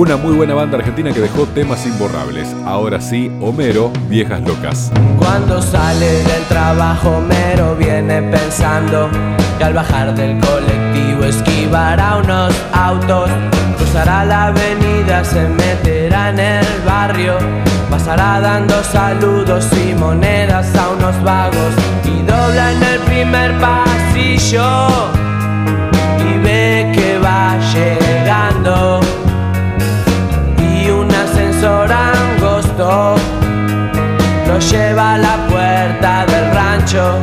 Una muy buena banda argentina que dejó temas imborrables. Ahora sí, Homero, Viejas Locas. Cuando sale del trabajo Homero viene pensando que al bajar del colectivo esquivará unos autos, cruzará la avenida, se meterá en el barrio, pasará dando saludos y monedas a unos vagos y dobla en el primer pasillo y ve que va llegando y un ascensor angosto lo lleva a la puerta del rancho.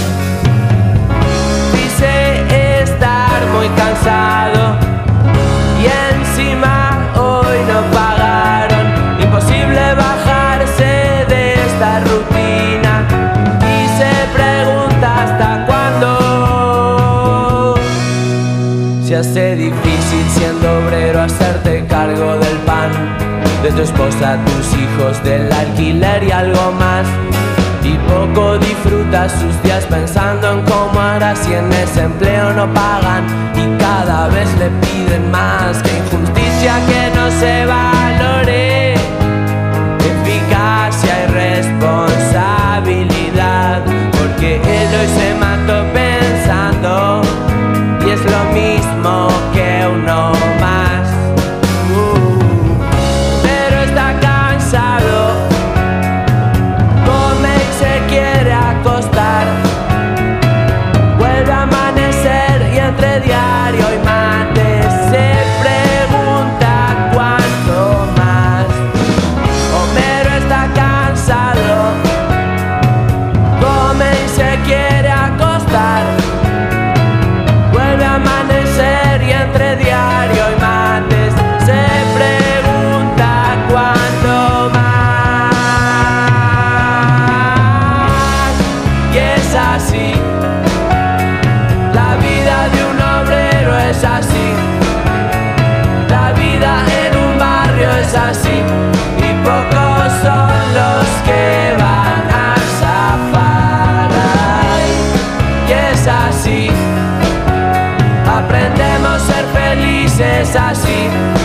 Dice estar muy cansado y encima hoy no pagaron. Imposible bajarse de esta rutina y se pregunta hasta cuándo. Se hace difícil siendo obrero hacerte cargo del pan, de tu esposa, tus hijos, del alquiler y algo más. Y poco disfruta sus días pensando en cómo hará si en ese empleo no pagan y cada vez le piden más. Qué injusticia que no se valore eficacia y responsabilidad, porque él hoy se mató pensando y es lo mismo que uno más. Pero está cansado, come y se quiere acostar, vuelve a amanecer y entre diario y mate se pregunta cuánto más. Homero está cansado, come y se quiere acostar, vuelve a amanecer y entre diario y mates se pregunta cuánto más. Y es así, la vida de un obrero es así, la vida en un barrio es así, y pocos son los que van a zafar. Ay, y es así, aprendemos a ser felices así.